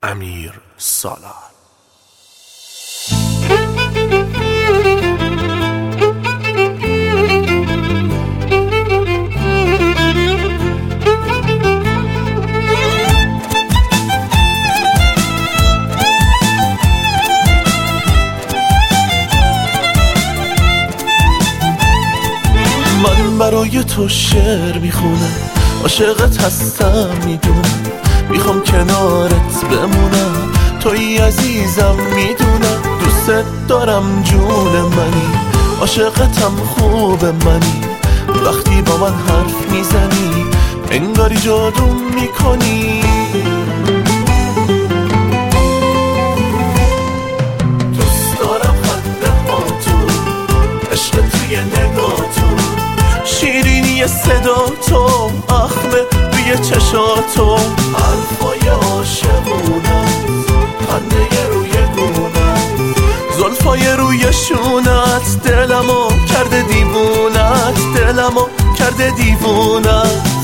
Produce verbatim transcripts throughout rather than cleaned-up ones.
امیر سالار. من برای تو شعر میخونم، عاشقت هستم میدونم، میخوام کنارت بمونم، توی عزیزم میدونم، دوست دارم جون منی، عاشقتم خوب منی، وقتی با من حرف میزنی انگاری جادو میکنی. دوست دارم خنده هاتو، عشق توی نگاتو، شیرینی صدا تو، اخمه روی چشاتو، حرفای عاشقونت، خنده روی گونت، زلفای روی شونت، دلمو کرده دیوونت، دلمو کرده دیوونت.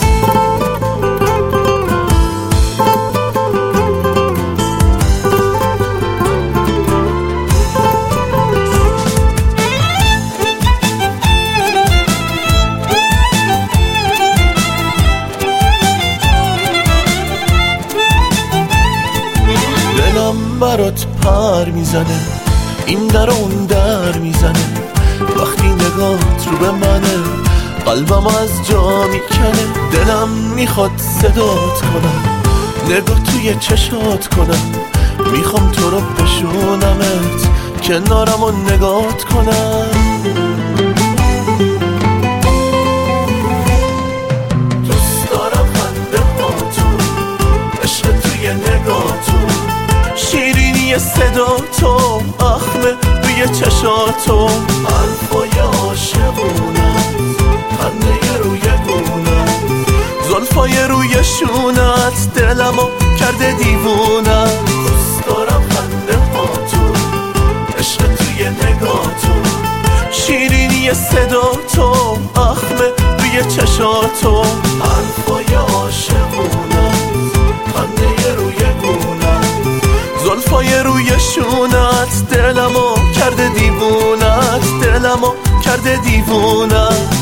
برات پر میزنه، این در اون در میزنه، وقتی نگات رو به منه قلبم از جا میکنه، دلم میخواد صدات کنم، نگاه توی چشات کنم، میخوام تو رو بشونمت، کنارم رو نگات کنم. دوست دارم خنده هاتو، عشق توی نگاتو، شیرینی صدا تو، اخمه روی چشاتو، حرفای عاشقونت، خنده روی گونت، زلفای روی شونت، دلمو کرده دیوونت. دوست دارم خنده هاتو، عشق توی نگاتو، شیرینی صدا تو، اخمه روی چشاتو، حرفای عاشقونت، خنده روی گونت، زلفای روی شونت، دلمو کرده دیوونت، دلمو کرده دیوونت.